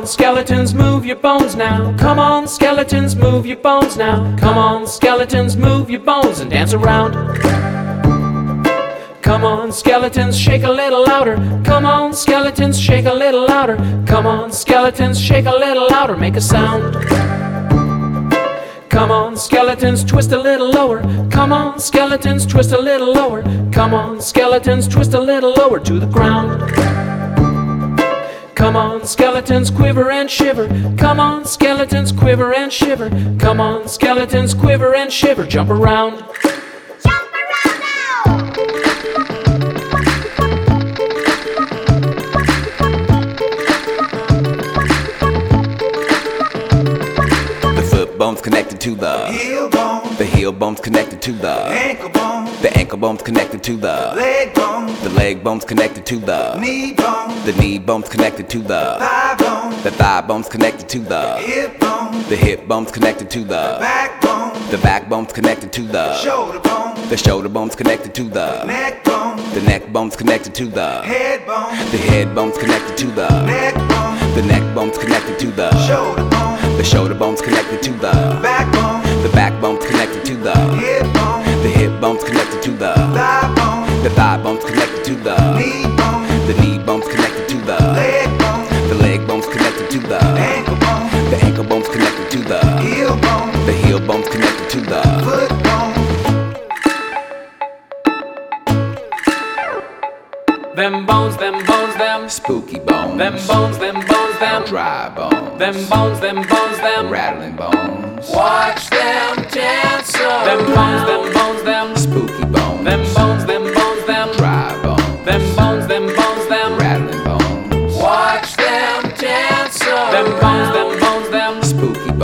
skeletons, move your bones now. Come on, skeletons, move your bones now. Come on, skeletons, move your bones and dance around. Come on, skeletons, shake a little louder. Come on, skeletons, shake a little louder. Come on, skeletons, shake a little louder, make a sound. Come on, skeletons, twist a little lower. Come on, skeletons, twist a little lower. Come on, skeletons, twist a little lower to the ground. Come on, skeletons, quiver and shiver. Come on, skeletons, quiver and shiver. Come on, skeletons, quiver and shiver, jump around. Bones connected to the heel bone. The heel bones connected to the Ankle bone. The ankle bones connected to the Leg bone. The leg bones connected to the Knee bone. The knee bones connected to the Thigh bone. The thigh bones connected to the Hip bone. The hip bones connected to the Back bone. The back bones connected to the Shoulder bone. The shoulder bones connected to the Neck bone. The neck bones connected to the Head bone. The head bones connected to the Neck bone. The neck bones connected to the Shoulder bone. The shoulder bones connected to the Back bone. The backbone's connected to the Hip bone. The hip bone's connected to the Thigh bone. The thigh bone's connected to the Knee bone. The knee bone's connected to the Leg bone. The leg bone's connected to the Ankle bone. The ankle bone's connected to the Heel bone. The heel bone's connected to the Foot bone. Them bones, them spooky bones, them bones, them dry bones, them bones, rattling bones, watch them dance. Them bones, them spooky bones, them bones, dry bones, them bones, rattling bones, watch them dance. Them bones, spooky